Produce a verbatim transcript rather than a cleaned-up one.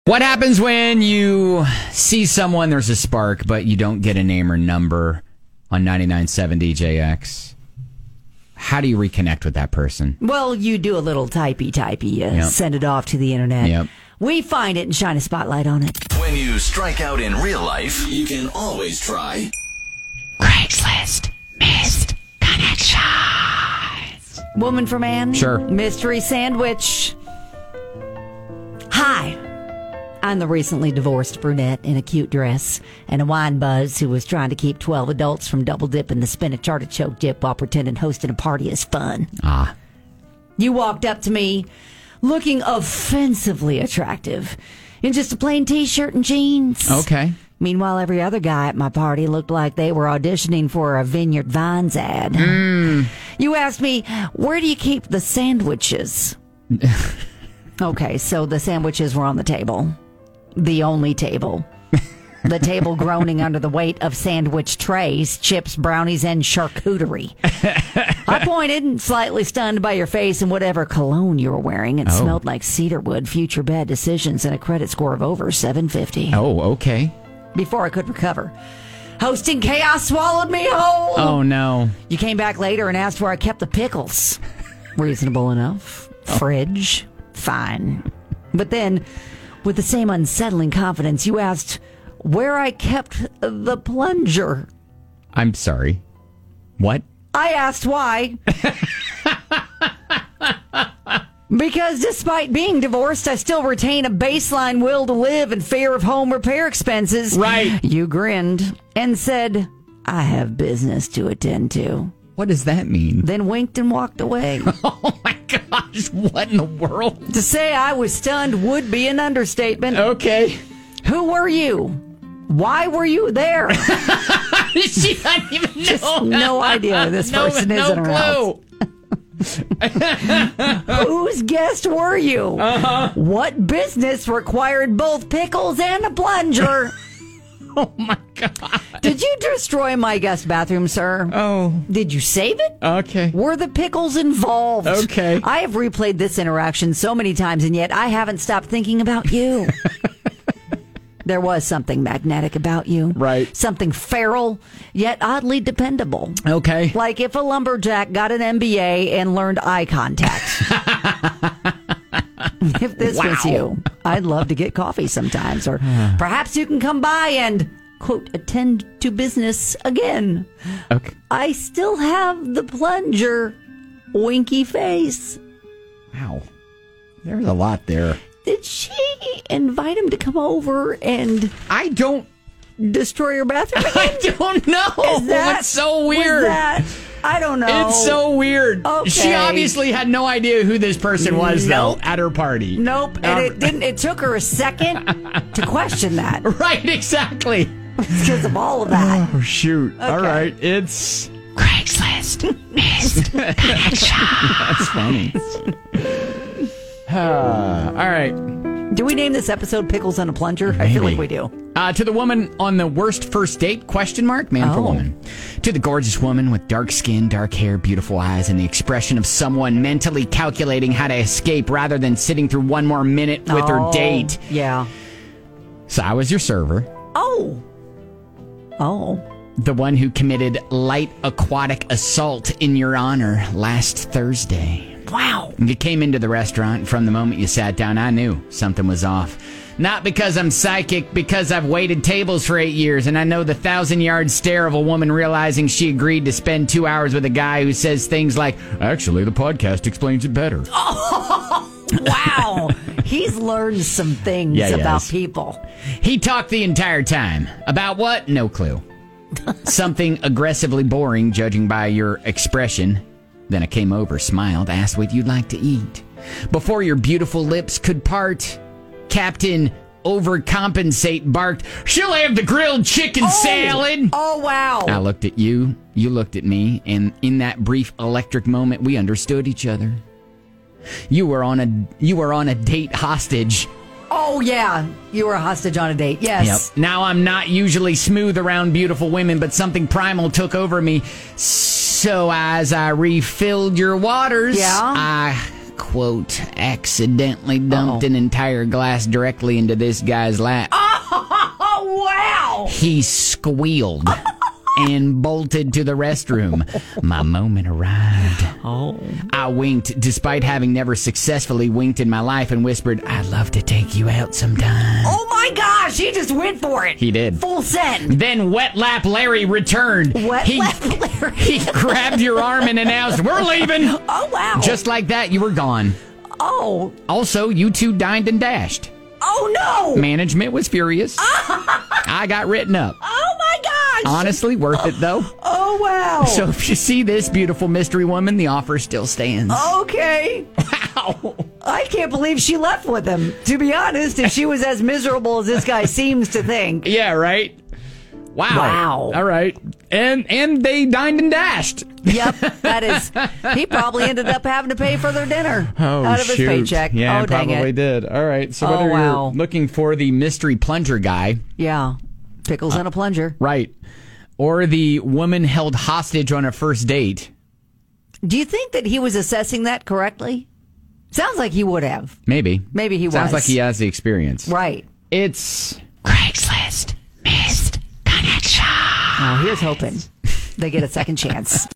What happens when you see someone, there's a spark, but you don't get a name or number on ninety-nine point seven D J X? How do you reconnect with that person? Well, you do a little typey typey, uh, Yep. send it off to the internet. Yep. We find it and shine a spotlight on it. When you strike out in real life, you can always try Craigslist Missed Connections. Woman for man. Sure. Mystery sandwich. Hi. I'm the recently divorced brunette in a cute dress and a wine buzz who was trying to keep twelve adults from double dipping the spinach artichoke dip while pretending hosting a party is fun. Ah. You walked up to me looking offensively attractive in just a plain t-shirt and jeans. Okay. Meanwhile, every other guy at my party looked like they were auditioning for a Vineyard Vines ad. Mm. You asked me, where do you keep the sandwiches? Okay, so the sandwiches were on the table. The only table. The table groaning under the weight of sandwich trays, chips, brownies, and charcuterie. I pointed, slightly stunned by your face and whatever cologne you were wearing. It Oh. smelled like cedarwood, future bad decisions, and a credit score of over seven fifty. Oh, okay. Before I could recover, hosting chaos swallowed me whole. Oh, no. You came back later and asked where I kept the pickles. Reasonable enough. Fridge. Fine. But then, with the same unsettling confidence, you asked where I kept the plunger. I'm sorry. What? I asked why. Because despite being divorced, I still retain a baseline will to live and fear of home repair expenses. Right. You grinned and said, I have business to attend to. What does that mean? Then winked and walked away. Oh, my gosh. What in the world? To say I was stunned would be an understatement. Okay. Who were you? Why were you there? She doesn't even know. Just no idea who this no, person is no in her clue. house. Whose guest were you? Uh-huh. What business required both pickles and a plunger? Oh, my God. Did you destroy my guest bathroom, sir? Oh. Did you save it? Okay. Were the pickles involved? Okay. I have replayed this interaction so many times, and yet I haven't stopped thinking about you. There was something magnetic about you. Right. Something feral, yet oddly dependable. Okay. Like if a lumberjack got an M B A and learned eye contact. If this Wow. was you, I'd love to get coffee sometimes. Or perhaps you can come by and, quote, attend to business again. Okay. I still have the plunger. Winky face. Wow. There's a lot there. Did she invite him to come over and I don't. destroy your bathroom again? I don't know. Is that- It's so was weird. that- I don't know. It's so weird. Okay. She obviously had no idea who this person was, Nope. though, at her party. Nope. And Uh, it didn't. It took her a second to question that Right, exactly. because of all of that. Oh, shoot. All Okay. right. It's. Craigslist missed connection. That's funny. Uh, all right. Do we name this episode "Pickles on a Plunger"? I feel Maybe. like we do. Uh, to the woman on the worst first date, question mark, man for Oh. woman. To the gorgeous woman with dark skin, dark hair, beautiful eyes, and the expression of someone mentally calculating how to escape rather than sitting through one more minute with her Oh, date. Yeah. So I was your server, Oh. Oh. the one who committed light aquatic assault in your honor last Thursday. Wow. You came into the restaurant, and from the moment you sat down, I knew something was off. Not because I'm psychic, because I've waited tables for eight years, and I know the thousand-yard stare of a woman realizing she agreed to spend two hours with a guy who says things like, actually, the podcast explains it better. Wow. He's learned some things Yeah, he about has. people. He talked the entire time. About what? No clue. Something aggressively boring, judging by your expression. Then I came over, smiled, asked what you'd like to eat. Before your beautiful lips could part, Captain Overcompensate barked, she'll have the grilled chicken salad. Oh, wow. I looked at you, you looked at me, and in that brief electric moment, we understood each other. You were on a you were on a date hostage. Oh, yeah. You were a hostage on a date. Yes. Yep. Now I'm not usually smooth around beautiful women, but something primal took over me. So as I refilled your waters, Yeah? I quote, accidentally dumped Uh-oh. an entire glass directly into this guy's lap. Oh, wow. He squealed and bolted to the restroom. My moment arrived. Oh. I winked, despite having never successfully winked in my life, and whispered, I'd love to take you out sometime. Oh, my gosh. He just went for it. He did. Full send. Then Wet Lap Larry returned. Wet he, Lap Larry. He grabbed your arm and announced, we're leaving. Oh, wow. Just like that, you were gone. Oh. Also, you two dined and dashed. Oh, no. Management was furious. I got written up. Oh, my gosh. Honestly, worth it, though. Oh, wow. So if you see this beautiful mystery woman, the offer still stands. Okay. Wow. I can't believe she left with him. To be honest, if she was as miserable as this guy seems to think. Yeah, right? Wow. Wow. All right. And and they dined and dashed. Yep, that is. He probably ended up having to pay for their dinner out of his paycheck. Yeah, oh, dang probably it. did. All right. So Oh, whether wow. you're looking for the mystery plunger guy, Yeah. Pickles in a plunger. right, or the woman held hostage on a first date, Do you think that he was assessing that correctly? Sounds like he would have. maybe. Maybe he Sounds was. like he has the experience. Right. It's Craigslist Missed Connection. Oh, here's hoping they get a second chance.